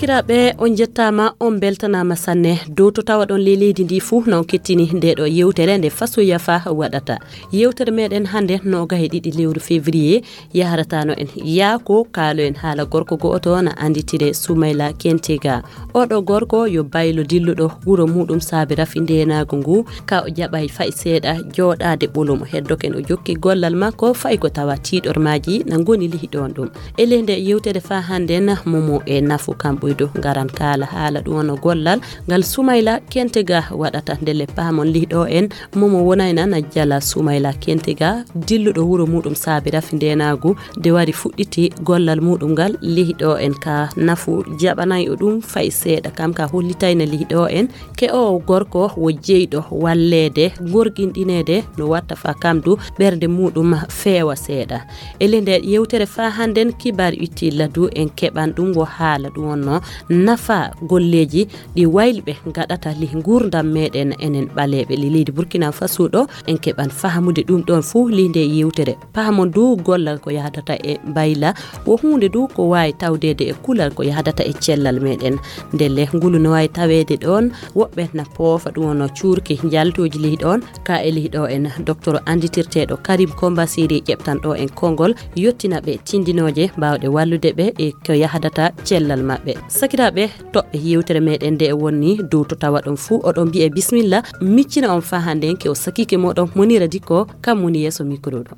sakiraɓe on jettama on beltanama sanne dow to tawa ɗon leydi ndi fu non kettini nde ɗo yewtere nde fasoya fa waɗata yewtere meɗen hande no gahe ɗiɗi lewru février yaharatano en yaako kaalo en haala gorko go'oto na anditire Soumaila Kentega oɗo gorko yo baylo dilluɗo wuro muɗum saabi rafi ndenago ngu ka o jaɓay fay seeɗa jooɗade ɓolum heddoken o jokki gollal makko fay ko tawa tiɗormaji na goni lihiɗon ɗum ele nde yewtere fa handen momo e nafu kamɓoydo garan kala haala ɗum wono gollal ngal Soumaila Kentega waɗata ndele paamon lihiɗo en momo wonayna na jala Soumaila Kentega dilluɗo wuro muɗum saabi rafi ndenago de wari fuɗɗiti gollal muɗum ngal lihiɗo en ka nafu jaɓanay o ɗum fay seeɗa kam ka hollitayna lihiɗo en ke o gorko wo jeyɗo wallede gorguinɗinede no watta fa kamdu ɓerde muɗum feewa seeɗa ele nde yewtere fa handen kibar itti ladu en keɓan ɗum wo haala ɗum wonno nafa golleji ɗi waylɓe gaɗata li gurdam meɗen enen ɓaleɓe li leydi Burkina Faso ɗo en keɓan fahamude ɗum ɗon fu linde yewtere pahamon du gollal ko yahdata e bayla wo hunde du ko wawi tawdede e kulal ko yahdata e cellal meɗen ndelle ngulu no wawi tawede ɗon woɓɓe na poofa ɗum wonno cuurki jaltoji lihiɗon ka e lihiɗo en docteur anditirteɗo Karim Komba Siri ƴeftanɗo en kongol yottina ɓe tindinoje mbawɗe wallude ɓe e ko yahdata cellal mabɓe sakiraɓe toɓɓe yewtere meɗen nde e wonni dow to tawa ɗon fu oɗon mbiye bisimilla miccina on fa hande ke o sakike moɗon Monira Dikko kam woni yeso micro ɗo.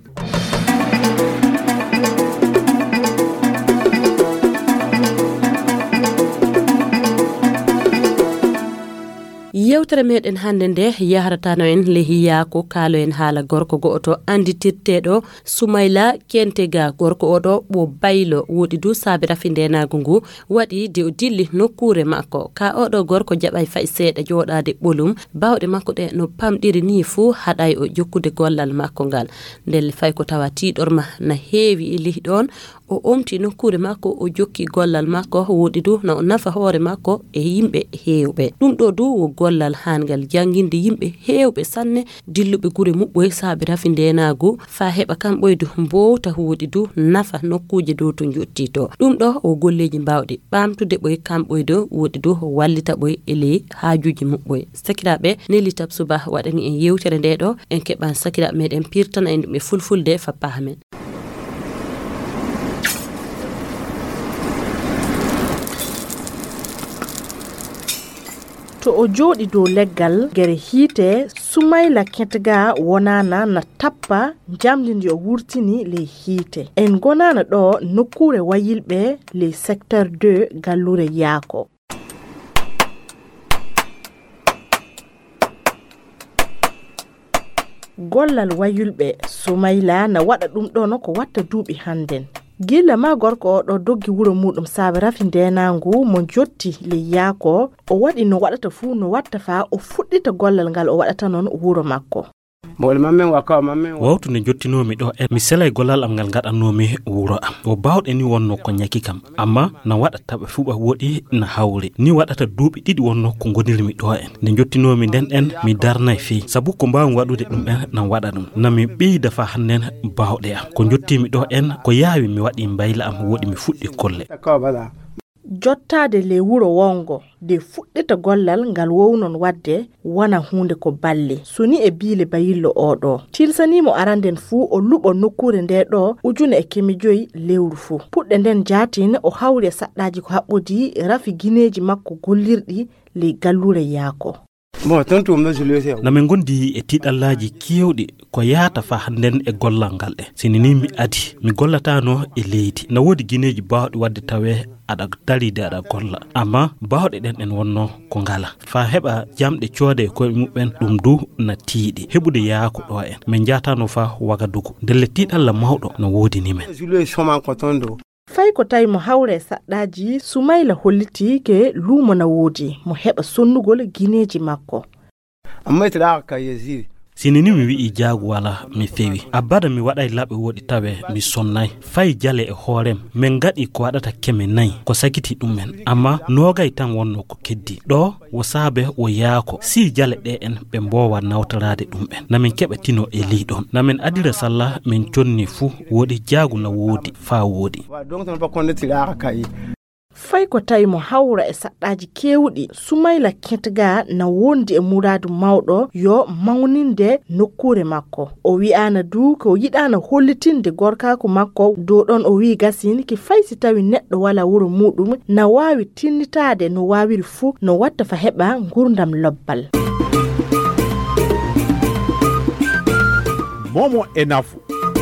yewtere meɗen hande nde yaharatano en lehiyako kaalo en haala gorko go'oto anditirteɗo Soumaila Kentega gorko oɗo ɓo baylo woɗi du saabi rafi ndenago ngu waɗi de o dilli nokkure makko ka oɗo gorko jaɓay fay seeɗa jooɗade ɓolum bawɗe makko ɗe no pamɗiri ni fu haɗay o jokkude gollal makko ngal ndelle fay ko tawa tiɗorma na heewi e lihiɗon o omti nokkure makko o jokki gollal makko woɗi du na o nafa hoore makko e yimɓe heewɓe ɗum ɗo du wo gollal hangal janginde yimɓe heewɓe sanne dilluɓe gure muɓɓoy saabi rafi ndenago fa heɓa kamɓoydu mbowta woɗi du nafa nokkuje dow to jotti to ɗum ɗo o golleji mbawɗi ɓamtude ɓoy kamɓoydo woɗi du wallita ɓoy e ley haajuji muɓɓoy sakiraɓe Nelly Tabsuba waɗani en yewtere nde ɗo en keɓan sakiraɓe meɗen pirtana en ɗum e fulfulde fa pahamen. to o jooɗi dow leggal gere hiite Soumaila Kentega wonana na tappa jamdi ndi o wurtini ley hiite en gonana ɗo nokkure wayilɓe ley secteur 2 gallure yaako gollal wayulɓe Soumaila na waɗa ɗum ɗo no ko watta duuɓi handen gilla ma gorko oɗo doggi wuro muɗum saabi rafi ndenago mo jotti ley yaako o waɗi no waɗata fu no watta fa o fuɗɗita gollal ngal o waɗata noon wuro makko wawtu nde jottinomi ɗo mi selay gollal am ngal gaɗannomi wuro am o bawɗe ni wonno ko ñaki kam amma na waɗata ɓe fuɓa woɗi na hawri ni waɗata duuɓi ɗiɗi wonno ko gonirmi ɗo en nde jottinomi nden en mi darnay fi sabu ko mbawmi waɗude ɗum en na waɗa ɗum nami ɓeyda fa hannen bawɗe am ko jottimi ɗo en ko yaawi mi waɗi mbayla am woɗi mi fuɗɗi kolle jottade le wuro wongo de fuɗɗita gollal ngal wownon wadde wana hunde ko balle suni e biile bayillo oɗo tilsanimo aranden fu o luɓo nokkure nde ɗo 1,500 lewru fu puɗɗe nden jatine o hawri saɗɗaji ko haɓɓodi rafi guineji makko gollirɗi ley gallure yaako namin gondi e tiɗallaji kewɗi ko yaata fa handen e gollal ngal ɗe sini ni mi adi mi gollatano e leydi na wodi guineji bawɗi wadde tawe aɗa daride aɗa golla amma bawɗe ɗen en wonno ko ngala fa heɓa jamɗe coode koye muɓɓen ɗum du na tiiɗi heɓude yaako ɗo en min jatano fa Wagadugu ndelle tiɗalla mawɗo no wodi ni men fay ko tawi mo hawre saɗɗaji Soumaila holliti ke lumo na woodi mo heɓa sonnugol guineji makko sini ni mi wi'i jaagu wala mi fewi abada mi waɗay laɓe woɗi tawe mi sonnay fay jale e hoorem min gaɗi ko waɗata keme 4 ko sakiti ɗum men amma nogay tan wonno ko keddi ɗo wo saabe o yaako si jale ɗe en ɓe mbowa nawtorade ɗum ɓen namin keɓa tino e liɗon namin adira sallah min conni fu woɗi jaagu na woodi fa woodi fay ko tawi mo hawra e saɗɗaji kewɗi Soumaila Ketga na wondi e muradu mawɗo yo mawninde nokkure makko. O wi'ana du ko yiɗana hollitinde gorkako makko dow ɗon o wi gasini ki faysi tawi neɗɗo wala wuro muɗum na wawi tinnitade no wawiri fu no watta fa heɓa gurdam lobbal. Momo e nafu.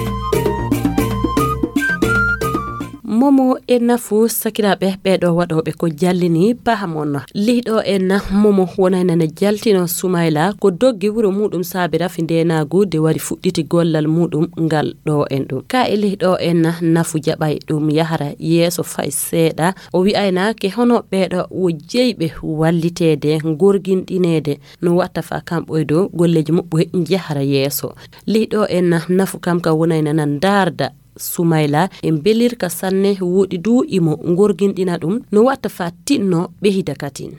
Momo en nafu sakiraɓe ɓeɗo waɗoɓe ko jallini pahamon liɗo en momo wonanana jaltino Soumaila ko doggi wuro muɗum sabira fi ndenagu de wari fuɗɗiti gollal muɗum ngal ɗo en ɗum ka e liɗo en nafu jaɓay ɗum yahara yeeso fay seeɗa o wi'ayna ke hono ɓeɗo wo jeyɓe wallitede gorguinɗinede no watta fa kamɓoydo golleji mabɓe jahara yeeso liɗo en nafu kam ka wonanana darda Soumaila en belirka sanne wodi du imo gorgindina dum no watta fa tinno behida katin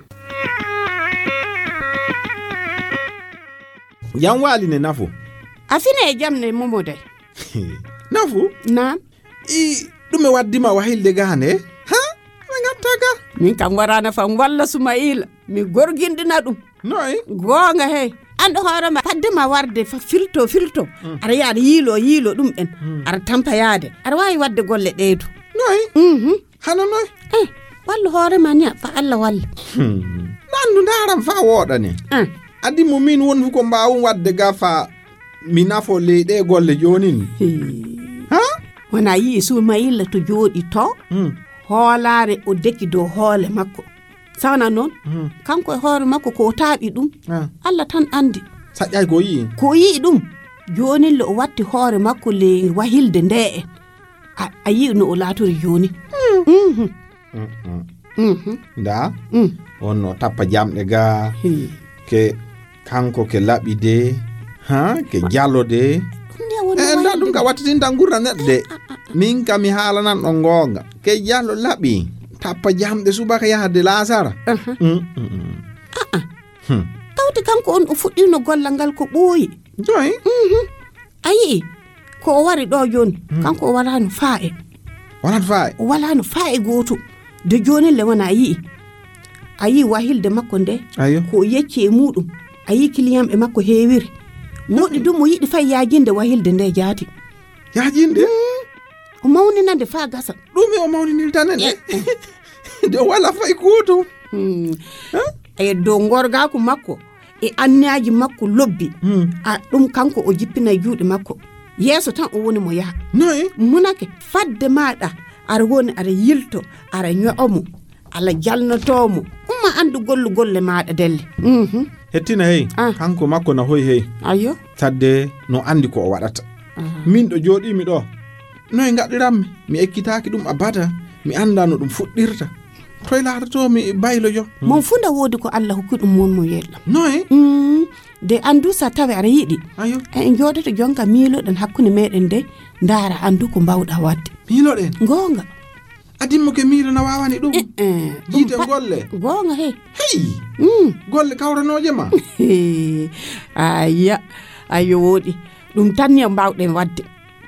Yan wali ne nafu afine e jamne momode nafu na dume waddima wahilde gane ha ngattaga min kam warana fam walla Soumaila mi gorgindina dum noy gonga hey ando horoma paddema warde fa filto ara yaade yilo dum en ara tampayade ara wawi wadde golle deydu noy hano noy wallu horema ni fa Allah walla nandu daram fa wodani adi mo min won ko mbaawum wadde gafa mi nafo leede golle jonin ha wana yi Soumaila to jodi to holare o deki do hole makko sawana non kanko e hoore makko ko taabi dum Allah tan andi sajjay ko yi dum joni le o watti hoore makko le wahilde nde a yi no o latori joni da wonno tappa jamde ga ke kanko ke labide ha ke jallode nda dum ga wattini dangurna nedde min kam mi halanan do gonga ke jallo labi tappa jamde subaka yahde lasara tawti kanko on o fuddino gollal ngal ko boyi joy ayi ko o wari do joni kanko o walano faae o walano faae goto de joni le wana ayi wahilde makko nde ko yecce mudum ayi client e makko heewiri modi dum mo yidi fay yaajinde wahilde nde jaati yaajinde o mawninande fa gasa dum o mawninil tanene de wala fay goto e do ngorga ko makko e annaaji makko lobbi a dum kanko o jippina juude makko yeso tan o woni mo yaha noy munake fadde maada ara woni ara yilto ara nyo'omo ala jalnotomo umma andu golle maada delle hettina hey kanko makko na hoy hey ayo tadde no andi ko o wadata min do jodi mi do noy ngadiram mi ekkitaaki dum abada mi anda no dum fuddirta toy laarato mi baylo jo mon funda wodi ko Allah hokkudum mon mo yella noy de andu sa tawe ara yidi ayo en jodoto jonka milo den hakkunde meden de ndara andu ko bawda wadde milo den gonga adimmo ke milo na wawani dum jite golle gonga hey golle kawranoje ma ayya ayo wodi dum tanni bawden wadde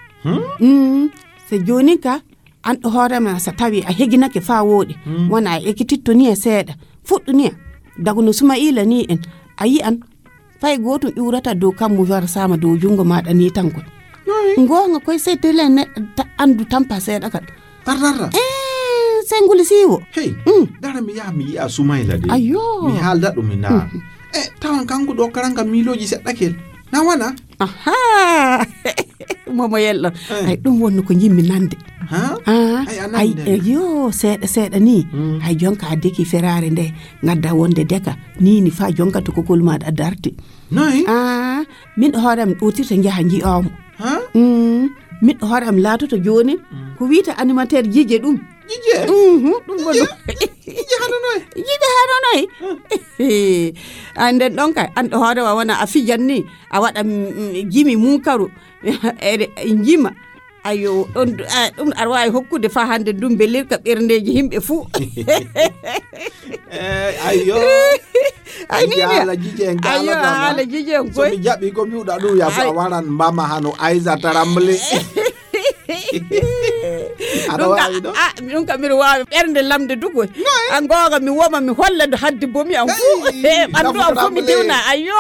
se joni ka an do horema sa tawi a heginake fa wodi wona ekititto ni e seeda fuddu ni daguno Soumaila ni en ayi an fay goto iwrata do kam mo war sama do jungo maada ni tanko ngonga koy setele ne andu tampa seeda kat tarara sengul siwo hey dara mi ya Soumaila de ayo mi halda dum mi na tawan kanko do karanga miloji seddakel na wana aha momo yello ay dum wonno ko jimmi nande ay yo seeda ni hay jonka adeki ferare nde ngadda wonde deka ni fa jonka to kokol ma darti noy min horam utirta jaha ji om min horam latoto joni ko wiita animateur jije dum dum wonno jije hano noy ande don kay an horewa wona a fijanni a wada jimi munkaru e jima ayo dum arway hokkude fa hande dum belirka berndeji himbe fu ayo ala jije so mi jabi ko mi uda du ya fa waran mama hano aiza taramble Aɗa wawi ɗo? Ɗum kam mbiɗa wawi ɓernde lamde dugo. An goga mi woma mi holla do hadde bomi am fu. Ɓandu am fu mi diwna ayo.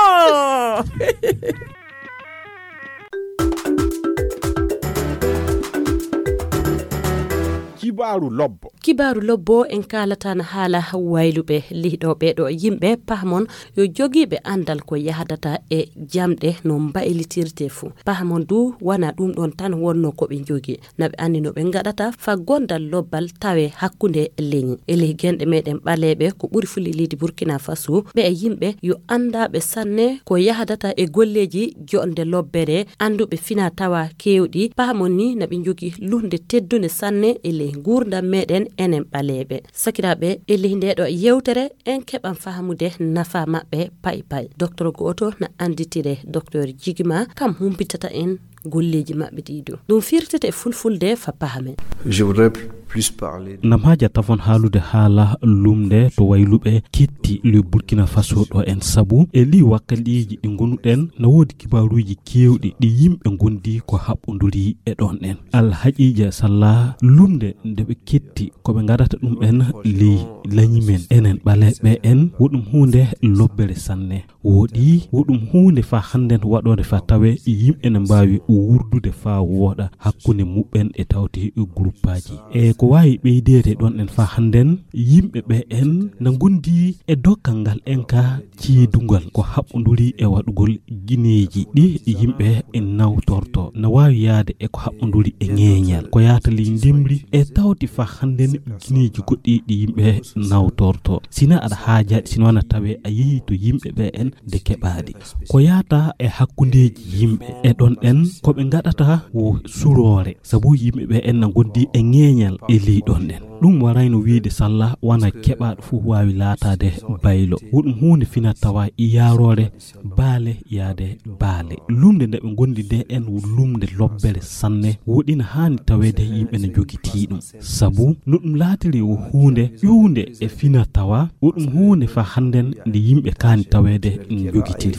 kibaru lobbo en kalatan haala waylube liidobe do yimbe pahmon yo jogibe andal ko yahdata e jamde no mbailitirte fu pahmon du wana dum don tan wonno ko be jogi nabe andi no be ngadata fa gondal lobbal tawe hakkunde leñi ele gende meden balebe ko buri fuli lidi Burkina Faso be e yimbe yo anda be sanne ko yahdata e golleji jonde lobbere andube fina tawa kewdi pahmon ni nabe jogi lunde teddune sanne ele gurda meden enen balebe sakirabe elinde do yewtere en keban fahamude nafa mabbe pay docteur goto na anditire docteur Jigima kam humpitata en golleji mabbe dido dum firtete fulfulde fa pahame. Je voudrais plus parler namaja tafon halude hala lumde to waylube kitti le Burkina Faso do en sabu e li wakaliji di gonuden na wodi kibaruji kewdi di yimbe gondi ko habbunduri e don en al hajija salla lumde debe kitti ko be ngadata dum en li lañimen enen balebe en wodum hunde lobbere sanne wodi wodum hunde fa handen wadode fa tawe yimbe en bawi wurdude fa woda hakkunde mubben e tawti groupaji e ko wayi beydede don en fa handen yimbe be en na gondi e dokkangal enka ciidungal ko habbunduri e wadugol gineji di yimbe en nawtorto na wawi yaade e ko habbunduri e ngeñal ko yatali ndimri e tawti fa handen gineji goddi di yimbe nawtorto sina ada haaja sinwana tawe ayi to yimbe be en de kebaadi ko yata e hakkundeji yimbe e don en ko be ngadata wo surore sabu yimbe be en na gondi e ngeñal e li don den dum warayno wiide salla wana kebaado fu wawi laatade baylo wudum hunde fina tawa iyarore baale yaade baale lumde de be gondi de en lumde lobbere sanne wodina hani tawede yimbe na jogiti dum sabu nudum laatiri wo hunde yunde e fina tawa wudum hunde fa handen de yimbe kan tawede jogiti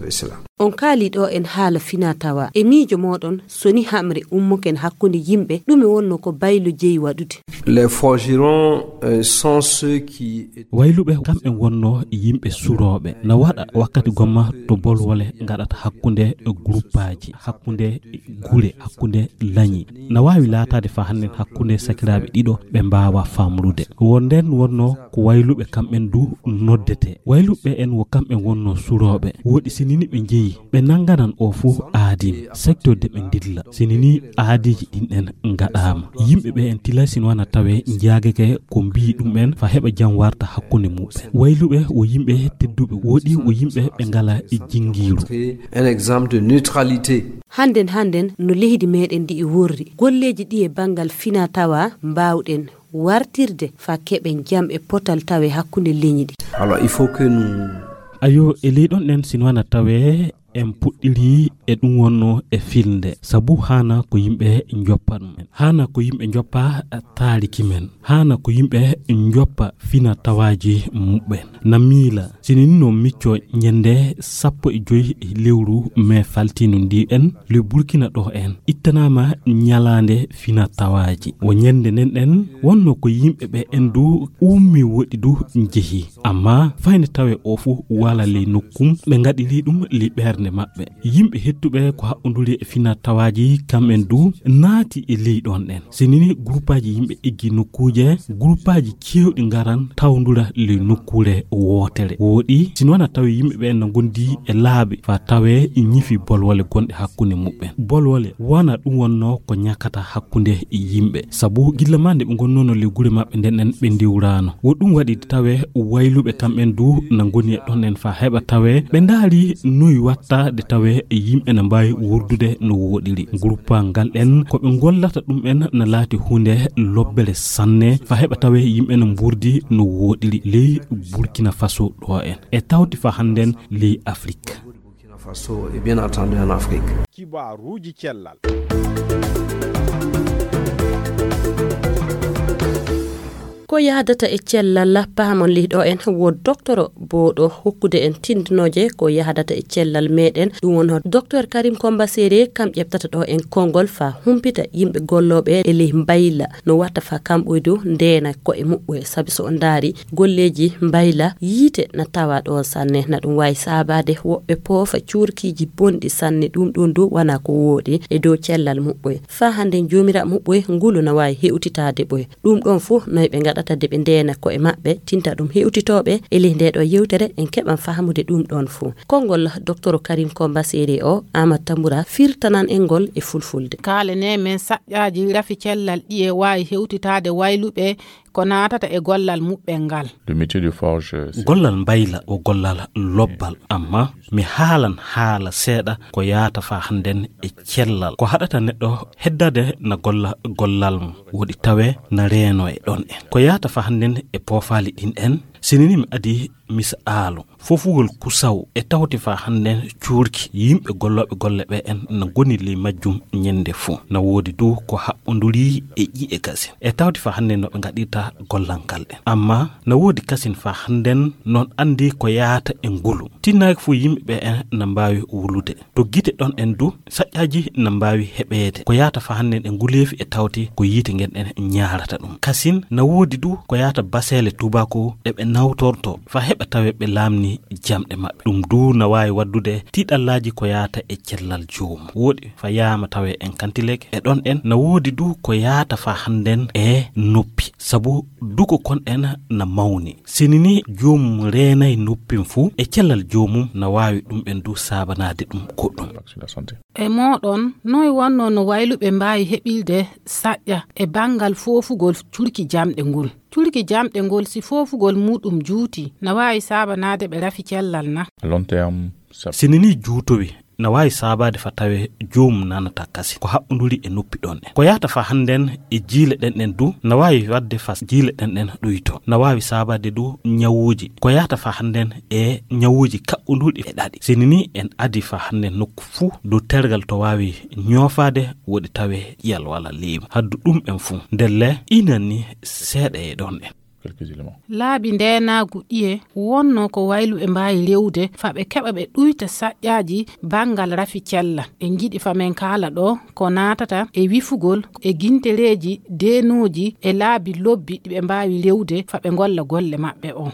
on kali do en hala fina tawa e mijo modon soni hamre ummuken hakkunde yimbe dum wonno ko baylo jeyi wadude les forgerons sont ceux qui waylube kam en wonno yimbe surobe na wada wakkati gomma to bolwole ngadata hakkunde groupaji hakkunde gure hakkunde lañi na wawi laatade fa hannen hakkunde sakirabe dido be mbaawa famrude wonden wonno ko waylube kam en du noddete waylube en wo kam en wonno surobe wodi sinini be jeyi be nanganan o fu aadim secteur de be dilla sinini aadiji din en ngadama yimbe be en tilasin wana tawe njaageke ko mbi dum en fa heba jam warta hakkunde mubbe waylube wo yimbe teddube wodi wo yimbe be ngala e jingiru un exemple de neutralité handen no lehdi meden di worri golleji di e bangal fina tawa mbawden wartirde fa keben jam e potal tawe hakkunde leñidi. Alors il faut que nous ayo elidon nen sinwana tawe en puddiri e dum wonno e filnde sabu hana ko yimbe njoppa dum hana ko yimbe njoppa taaliki men hana ko yimbe njoppa fina tawaji mubben namila sinino micco nyende sappo e joyi lewru me faltinu ndi en le Burkina do en ittanama nyalande fina tawaji wo nyende nen en wonno ko yimbe be endu ummi wodi du njehi amma fayne tawe ofu wala le nokkum be ngadili dum liberne mabbe yimbe hettube ko haunduri e fina tawaji kamen du naati e leydon en sinini groupaji yimbe eggi nokkuje groupaji kewdi ngaran tawndura le nokkure wotere wodi sinwana tawi yimbe be en gondi e laabi fa tawe nyifi bolwole gonde hakkunde mubben bolwole wana dum wonno ko nyakata hakkunde yimbe sabu gillamande be gonnono le gure mabbe den en be diwrano wodum wadi tawe waylube kamben du na goni don en fa heba tawe be ndaali noy watta de tawe yimbe na mbay wurdude no wodiri groupa ngal en ko be gollata dum en na laati hunde lobbere sanne fa heba tawe yimbe na burdi no wodiri le Burkina Faso do en e tawti fa handen le Afrique Burkina Faso et bien entendu en Afrique kibaruji cellal ko yahdata e cellal paamon liɗo en wo docteur boɗo hokkude en tindinoje ko yahdata e cellal meɗen ɗum won docteur Karim Komba Séré kam ƴeftata ɗo en kongol fa humpita yimɓe golloɓe e ley mbayla no watta fa kamɓoydo ndena ko e muɓɓoye sabi so on daari golleji mbayla yiite na tawa ɗon sanne na ɗum wawi sabade woɓɓe poofa cuurkiji bonɗi sanne ɗum ɗon du wana ko woodi e dow cellal muɓɓoye fa hande jomira muɓɓoye ngulu na wawi hewtitade ɓoye ɗum ɗon fu noy ɓe gaɗata de ɓe ndena ko e maɓɓe tinta ɗum hewtitoɓe e ley nde ɗo yewtere en keɓan fahamude ɗum ɗon fu kongol docteur Karim Komba Séré o Amadou Tamboura firtanan en gol e fulfulde kalene men saƴƴaji rafi cellal ɗi e wawi hewtitade wayluɓe ko natata e gollal muɓɓel ngal le métier de forge gollal mbayla o gollal lobbal amma mi haalan haala seeɗa ko yaata fa handen e cellal ko haɗata neɗɗo heddade na golla gollal mum woɗi tawe na reeno e ɗon en ko yaata fa handen e poofali ɗin en sinini mi adi misaalu fofugol kusaw e tawti fa handen cuurki yimɓe golloɓe golle ɓe en na goni ley majjum ñande fuu na woodi dow ko haɓɓodori e ƴi'e gasin e tawti fa handen no ɓe gaɗirta gollal ngal ɗen amma na woodi kasin fa handen non andi ko yaata e ngulu tinnaki fuu yimɓe ɓe en na mbawi wulude to gite ɗon en du saƴƴaji na mbawi heɓede ko yaata fa handen e nguleefi e tawti ko yiite ngen en ñaarata ɗum kasin na woodi du ko yaata basele tubako ɗe ɓe nawtorto fa heɓa tawe ɓe laamni jamɗe maɓɓe ɗum du na wawi waddude tiɗallaji ko yaata e cellal joomum woɗi fa yaama tawe en kantileke e ɗon en na woodi du ko yaata fa handen e noppi sabu duko kon en na mawni sinini joomum reenay noppin fuu e cellal joomum na wawi ɗum ɓen du sabanade ɗum goɗɗum e moɗon noy wonno no wayluɓe mbawi heɓilde saƴƴa e bangal fofugol curki jamɗe ngol curki jamɗe ngol si fofugol muɗum juuti na wawi sabanade ɓe rafi cellal na long terme sinini juutowi na wawi sabade fa tawe joomum nanata kasi ko haɓɓodori e noppi ɗon en ko yahata fa handen e jiile ɗen en du na wawi wadde fa jiile ɗen en ɗoyto na wawi sabade du ñawuji ko yahata fa handen e ñawuji kaɓɓodori e ɗaɗi sinini en adi fa handen nokku fuu dow tergal to wawi ñoofade woɗi tawe ƴiyal walla leymu haddu ɗum en fuu ndelle inanni seeɗa e ɗon en laabi ndenagu ɗiye wonno ko waylu e mbawi rewde fa ɓe keɓa ɓe ɗuyta saƴƴaji bangal rafi cella ɓe giɗi fa men kala ɗo ko natata e wifugol e guintereji denoji e laabi lobbi ɗi ɓe mbawi rewde fa ɓe golla golle maɓɓe on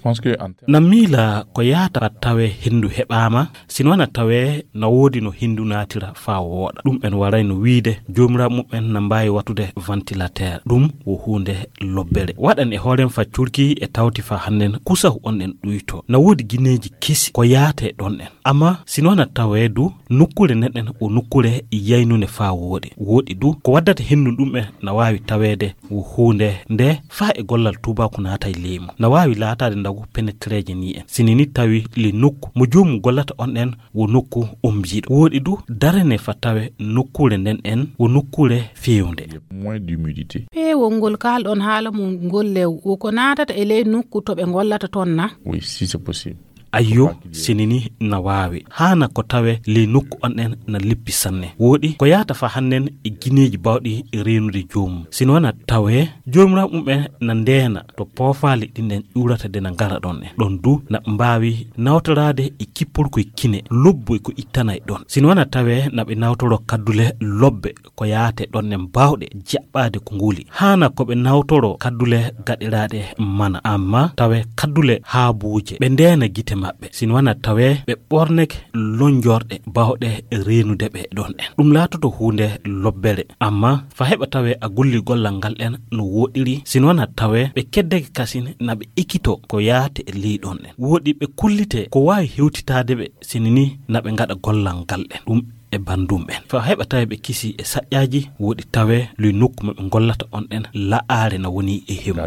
na miila ko yaata tawe hindu heɓama sino wana tawe na woodi no hindu natira fa wooɗa ɗum en waray no wiide jomiraɓe mumen na mbawi wattude ventilateur ɗum wo hunde lobbere waɗan e hoorem fa curki e tawti fa hannen kusahu on en ɗuyto na woodi guineji kesi ko yaate ɗon en amma sino wana tawe du nukkure neɗɗen o nukkure yaynune fa woɗi du ko waddata hindu ɗum en na wawi tawede wo hunde nde fa e gollal tubako naata e leymu na wawi laatade ndagu pénétréje ni en sinini tawi li nokku mo joomum gollata on en wo nokku omjiɗo woɗi du darene fa tawe nukkure nden en wo nukkure fewnde moins d'humidité pewol ngol kalɗon haala mum gollew woko natata e ley nokku to ɓe gollata toon na oui si c'est possible ayyo sinini na wawi hana ko tawe le nokku on en na lippi sanne woodi ko yaata fa hannen e gineji bawɗi reenude joomum sino wana tawe joomiraɓe mum na ndeena to poofaali ɗinden ƴurata de na ngara ɗon en ɗon du na mbawi nawtorade e kippol koye kine lobbo ko ittana e ɗon sino wana tawe na ɓe nawtoro kaddule lobbe ko yaate ɗon en bawɗe jaɓɓade ko nguli hana ko ɓe nawtoro kaddule gaɗiraɗe mana amma tawe kaddule haabuuje ɓe ndeena gite maɓɓe sino wana tawe ɓe ɓorneke lonjorɗe bawɗe reenude ɓe ɗon en ɗum laatoto hunde lobbere amma fa heɓa tawe a golli gollal ngal en no woɗiri sino wana tawe ɓe keddeke kasine na ɓe ikkito ko yaate e ley ɗon en woɗi ɓe kullite ko wawi hewtitade ɓe sinini na ɓe gaɗa gollal ngal en ɗum e bandum en fa heɓa tawe ɓe kisi e saƴƴaji woɗi tawe luy nokku maɓe gollata on en la'are na woni e hemu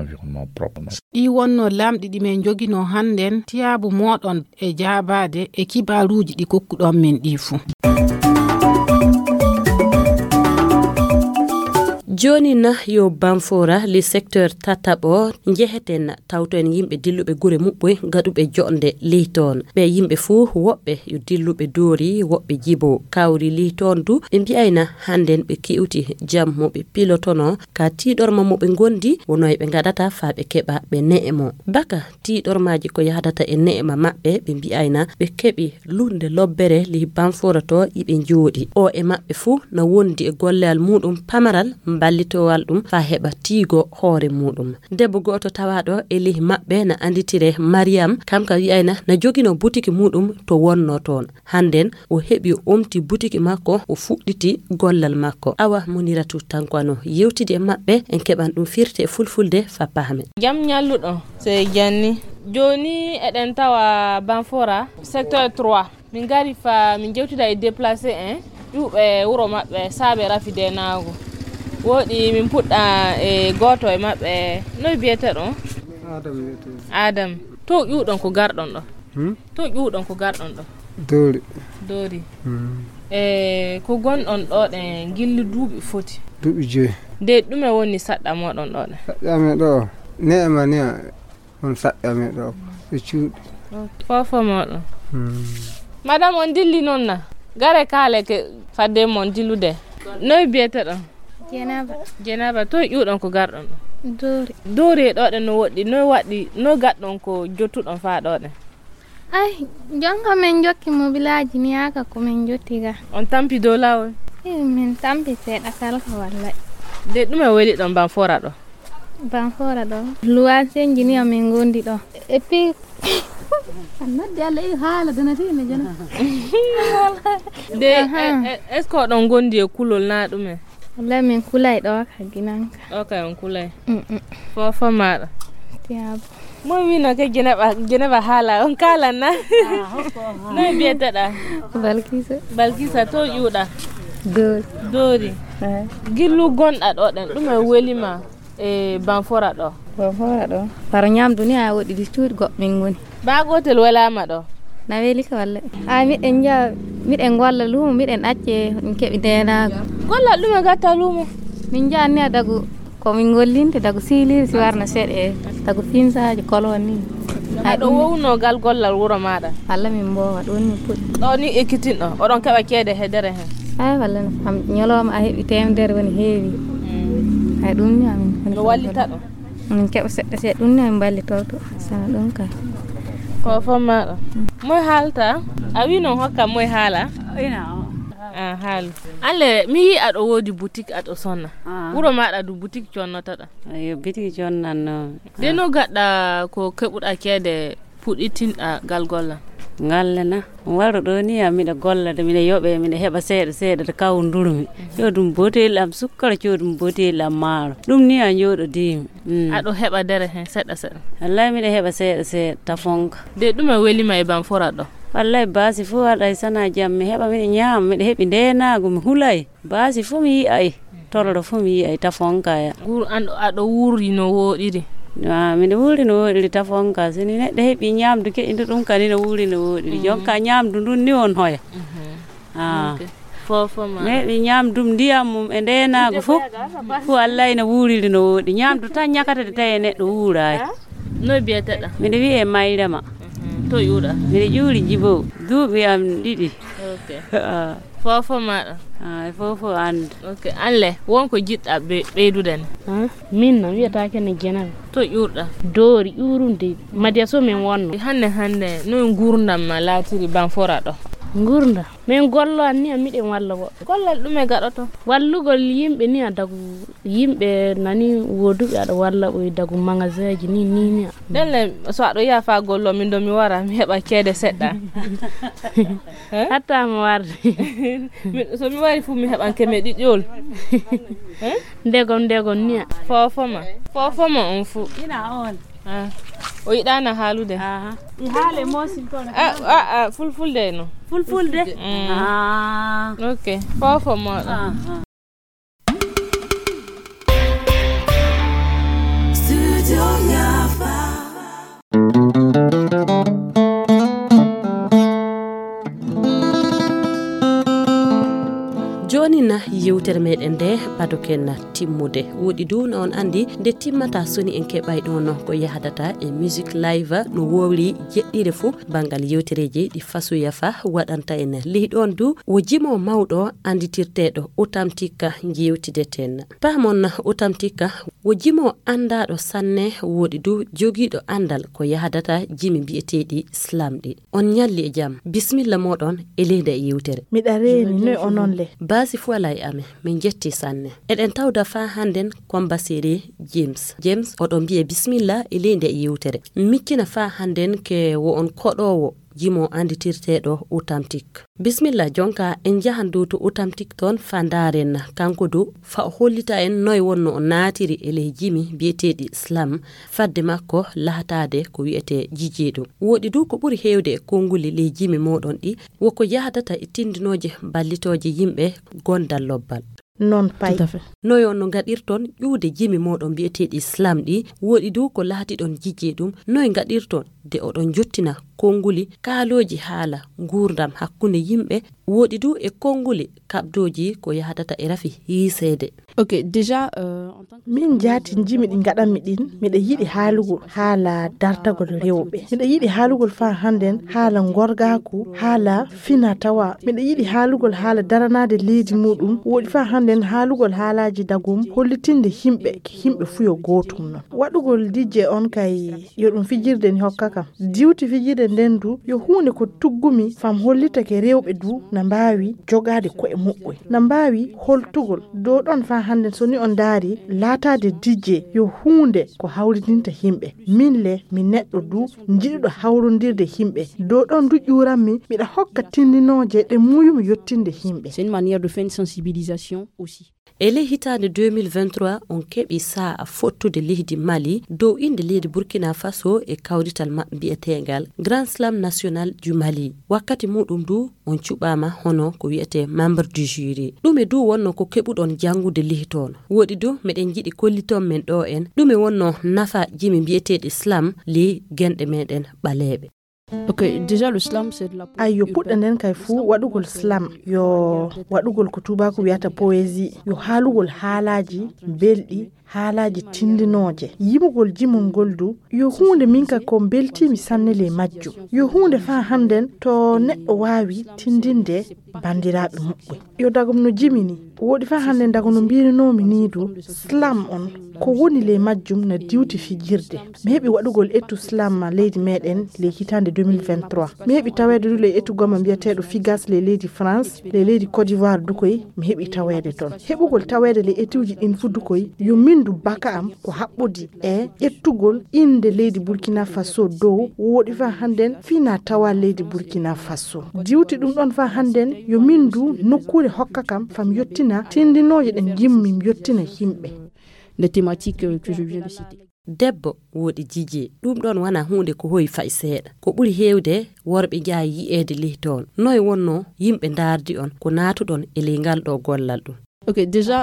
ɗi wonno lamɗi ɗi men jogino hannden tiyabu moɗon e jabade e kibaruji ɗi kokkuɗon men ɗi fuu joni na yo Banfora le secteur tatabo jeheten tawto en yimbe dillube gure mubbe gadube jonde liton be yimbe fu wobbe yo dillube dori wobbe jibo kawri liton du be biayna handen be kiuti jam mo be pilotono ka tidorma mo be gondi wono be gadata fa be keba be neemo baka tidormaji ko yadata e neema mabbe be biayna be kebi lunde lobbere li Banfora to ibe jodi o e mabbe fu na wondi e gollal mudum pamaral ballitowal dum fa heba tigo hoore mudum debbo goto tawado e li mabbe na anditire Mariam kamka wi'ayna na jogino boutique mudum to wonno ton handen o hebi omti boutique makko o fudditi gollal makko awa muniratu tankwano yewtide mabbe en keban dum firte fulfulde fa pahame jam nyalludo se janni joni eden tawa Banfora secteur 3 min gari fa min jewtida e déplacer yube wuro mabbe sabe rafide naago wodi min pudda e goto e mabbe no biete don Adam to yudon ko gardon do to yudon ko gardon do dori ko gon on do de gilli duubi foti duubi je de dume woni sadda modon do sadda me do neema ne on sadda me do e ciudi fofo modon madame on dilli nonna gare kale ke fadde mon dillude no biete don Jenaba to yudon ko gardon dori do de no wodi no wadi no gaddon ko jottudon fa do de ay jonga men jokki mobilaji ni aka ko men jottiga on tampi do lawol min tampi seda kala ko walla de dume weli don Banfora do luwa senji ni amen gondi do e pi annade alla e haala dana tine jana de est-ce que don gondi e kulol na dume wala min kulay do ka ginanka okay on kulay fofo mara tiab mo wina ke geneba hala on kala na no bieta da balkisa to yuda dori gillu gonda do den dum welima e Banfora do par nyam dunia wodi di tuud go min ngoni ba gotel wala ma do na weli ka walla mi den golla lumo mi den acce kebi dena golla lumo gatta lumo min janni adagu ko min gollinte dagu silir si warna sede dagu finsaaji koloni ay do wowno gal gollal wuro maada alla min bo wadon ni put do ni ekitin do odon keba kede hedere hen ay walla am nyoloma a hebi temdere woni heewi ay dum ni amin do wallita do min keba sedde dum ni am balli toto sana don ka fofo maada moy halta a wi non hokka moy hala ina hal alle mi ado wodi boutique ado sonna wuro maada du boutique connata da yo boutique connan no de no gadda ko kebuda kede puditinda galgolla ngallena waro do ni ami da golla de mi yobe mi heba seeda kaw ndurumi yo dum botel am sukkar codum botel am maaro dum ni an yodo di ado heba dere hen sedda wallahi mi heba seeda tafonka de dum welima e Banfora do wallahi basi fu ada sana jam mi heba mi nyam mi hebi denago mi hulay basi fu mi ay tororo fu mi ay tafonka ya gur ado wuri no wodiri mi de wuri no wodiri tafonka sini ne de hebi nyamdu ke indu dum kani no wuri no wodiri jonka nyamdu dun ni on hoya fofo ma me bi nyamdu ndiyam mum e denago fu wallahi no wuri no wodi nyamdu tan nyakata de tayene do wuray no bieta da mi de wi e mayrama to yuda mi juri jibo dubi am didi fofo ma fofo and okay alle wonko jidda beyduden min no wiata ken genal to yurda dori urunde madiya so men wonno hande no gurdam ma latiri Banfora do gurda men gollo anni amiden walla bo gollal dume gadoto wallugol yimbe ni adagu yimbe nani wodube ada walla o dagu magasinji ni delle so ado ya fa gollo min do mi wara mi heba kede sedda hatta mo warde so mi wari fu mi heban keme didjol ndegom ni fofo ma on fu ina on o yidana halude i haale mosin to fulfulde no fulfulde okay fofo mo Studio Yafa. joni na yewtere meɗen nde padoken timmude wodi du na on andi nde timmata soni en keɓay ɗon ko yahdata e music live no wowri jeɗɗire fu bangal yewtereji ɗi fasuya fa waɗanta en liɗon du wo jimo mawɗo anditirteɗo Autamtika jewtideten pamon Autamtika wo jimo andaɗo sanne wodi du jogiɗo andal ko yahdata jimi bi'eteɗi slam ɗi on nyalli e jam bismillah moɗon e leyda e yewtere miɗa reeni noy ononle basi fu alay ame min jetti sanne eɗen tawda fa handen kombasere James oɗon biye bismillah e leyda e yewtere miccina fa handen ke wo on koɗowo jimo anditirteɗo Autamtik bismillah jonka en jahan dow to Autamtik ton fandaren kanko do fa hollita en noy wonno naatiri e ley jimi biyeteɗi slam fadde makko lahatade ko wi'ete jijeɗo wodi du ko ɓuri hewde konguli ley jimi moɗon ɗi woko yahdata e tindinoje ballitoje yimɓe gondal lobbal non pay noyo no gaɗirton ƴuude jimi moɗon biyeteɗi slam ɗi woɗi du ko laati ɗon jijje ɗum noy gaɗirton de oɗon jottina konguli kaaloji haala gurdam hakkunde yimɓe woɗi du e konguli kabdoji ko yahdata e rafi hiisede ok déjà min jaati jimi ɗi gaɗanmi ɗin miɗa yiɗi haalugol haala dartagol rewɓe miɗa yiɗi haalugol fa handen haala gorgaku haala fina tawa miɗa yiɗi haalugol haala daranade leydi muɗum woɗi fa handen haalugol haalaji dagum hollitinde himɓe fuyo gotum non waɗugol DJ on kay yo ɗum fijirde ni hokka kam diwti fijirde nden du yo hunde ko tuggumi fam hollitake rewɓe du na mbawi jogade ko'e muɓɓoy na mbawi holtugol dow ɗon fa hande soni on daari laatade DJ yo hunde ko hawritinta himɓe minle mi neɗɗo du jiɗiɗo hawrondirde himɓe dow ɗon du ƴuranmi miɗa hokka tindinoje ɗe muyumi yottinde himɓe c'est une manière de faire une sensibilisation aussi ele hitande 2023 on keɓi sa'a fottude leydi Mali dow inde leydi Burkina Faso e kawrital maɓɓe bi'etegal Grand Slam National du Mali wakkati muɗum du on cuɓama hono ko wi'ete membre du jury ɗume du wonno ko keɓuɗon jangude leyton woɗi du meɗen jiɗi kolliton men ɗo en ɗume wonno nafa jimi bi'eteɗi slam li genɗe meɗen ɓaleɓe ok déjà le slam c'est de la yo puɗɗa nden kay fu waɗugol slam yo waɗugol ko tubako wiyata poésie yo haalugol haalaji belɗi haalaji tindinoje yimugol jimol ngol du yo hunde minka ko beltimi sanne le majju yo hunde fa handen to neɗɗo wawi tindinde bandiraɓe muɓɓe yo dagum no jimini woɗi fa hande dago no mbirinomi ni du slam on ko woni le majjum na diwti fijirde mi heɓi waɗugol ettu slam leydi meɗen le hitande 2023 mi heɓi tawede du le ettu goma mbiyateɗo figas le leydi France le leydi Côte d'Ivoire dukoy mi heɓi tawede ton heɓugol tawede le ettuji ɗin fu dukoy yo mindu baka am ko haɓɓodi e ettugol inde leydi Burkina Faso dow woɗi fa handen fina tawa leydi Burkina Faso diwti ɗum ɗon fa handen yo mindu nokkure hokka kam fam yottina tindinoje ɗen jimmi mi yottina himɓe les thématiques que je viens de citer debbo woɗi jije ɗum ɗon wana hunde ko hoyi fay seeɗa ko ɓuri hewde worɓe jaa yi'ede leyton noy wonno yimɓe dardi on ko natuɗon e ley ngal ɗo gollal ɗum ok déjà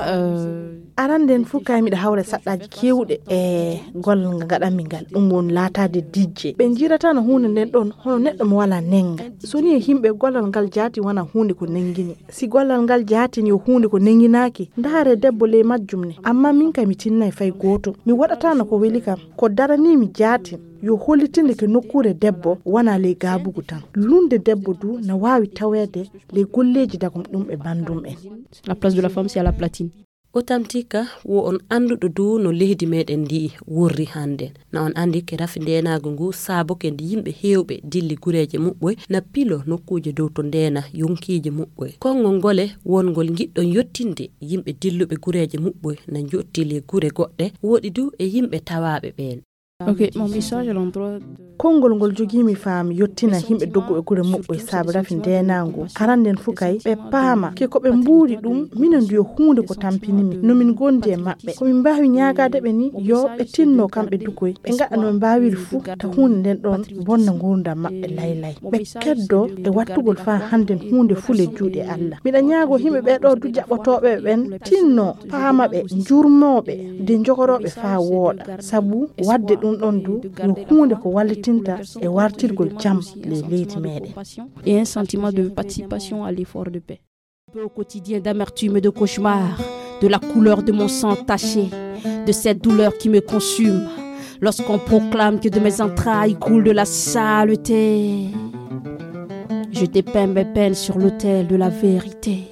aranden fu kay miɗa hawra saɗɗaji kewɗe e gollal nga gaɗanmi ngal ɗum won laatade DJ ɓe jirata no hunde nden ɗon hono neɗɗo mo wala nenga soni e himɓe gollal ngal jaati wana hunde ko nengini si gollal ngal jaatini yo hunde ko nenginaki ndaare debbo le majjum ne amma min kay mi tinnay fay goto mi waɗatano ko weli kam ko daranimi jaati yo hollitinde ke nokkure debbo wana le gabugu tan lunde debbo du na wawi tawede le golleji dagum ɗum e bandum en la place de la femme c'est à la platine Autamtika wo on anduɗo du no leydi meɗen ndi wurri hande na on andi ke rafi ndenago ngu saabo ke ndi yimɓe hewɓe dilli gureje muɓɓoy na pilo nokkuje dow to ndena yonkije muɓɓoy konngol ngole wongol giɗɗon yottinde yimɓe dilluɓe gureje muɓɓoy na jottile gure goɗɗe woɗi du e yimɓe tawaɓe ɓen ok mon message à l'endroit kongol ngol jogimi faam yottina himɓe dogguɓe gure muɓɓoy saabu rafi ndenango aranden fu kay ɓe paama ke ko ɓe mbuuri ɗum minen du yo hunde ko tampinimi nomin gondi e maɓɓe komin mbawi ñagade ɓe ni yo ɓe tinno kamɓe dukoy ɓe gaɗa no ɓe mbawiri fu ta hunde nden ɗon bonna gurdam maɓɓe laylay ɓe keddo e wattugol fa handen hunde fule juuɗe Allah miɗa ñaago himɓe ɓeɗo du jaɓɓotoɓe ɓen tinno paama ɓe jurmoɓe de jogoroɓe fa wooɗa saabu wadde ɗum ɗon du yo hunde ko wallitinta e wartirgol jam le leydi meɗen et un sentiment de participation à l'effort de paix. Au quotidien d'amertume et de cauchemar, de la couleur de mon sang taché, de cette douleur qui me consume, lorsqu'on proclame que de mes entrailles coule de la saleté. Je dépeins mes peines sur l'autel de la vérité.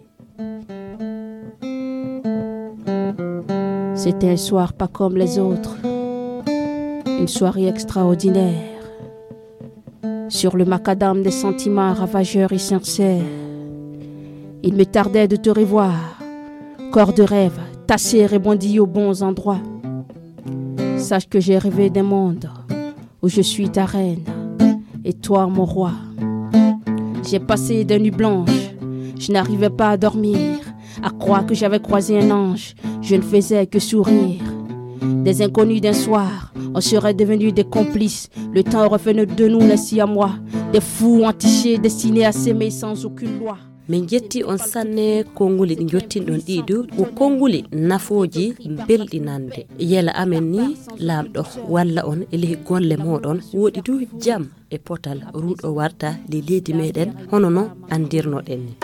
C'était un soir pas comme les autres, une soirée extraordinaire. Sur le macadam des sentiments ravageurs et sincères, il me tardait de te revoir, corps de rêve, tassé, rebondi aux bons endroits. Sache que j'ai rêvé d'un monde où je suis ta reine et toi mon roi. J'ai passé des nuits blanches, je n'arrivais pas à dormir, à croire que j'avais croisé un ange, je ne faisais que sourire. Des inconnus d'un soir, on serait devenus des complices, le temps revenait de nous laisser à moi, des fous entichés destinés à s'aimer sans aucune loi. min jetti on sanne konguli ɗi jottinɗon ɗiɗo ko konguli nafoji belɗinande yela amen ni laamɗo walla on e ley golle moɗon woɗi du jam e potal ruɗo warta le leydi meɗen hono no andirnoɗen ni.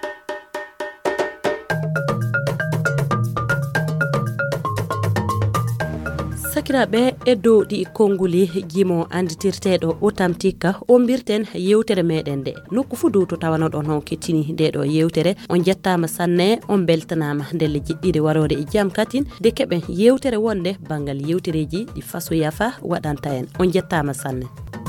sakiraɓe e dow ɗi konguli jimo anditirteɗo autamtika o birten yewtere meɗen nde nokku fu dow to tawanoɗon on kettini ndeɗo yewtere on jettama sanne on beltanama ndelle jiɗɗiɗe warode e jaam katin de keɓen yewtere wonde bangal yewtereji ɗi façoya fa waɗanta en on jettama sanne.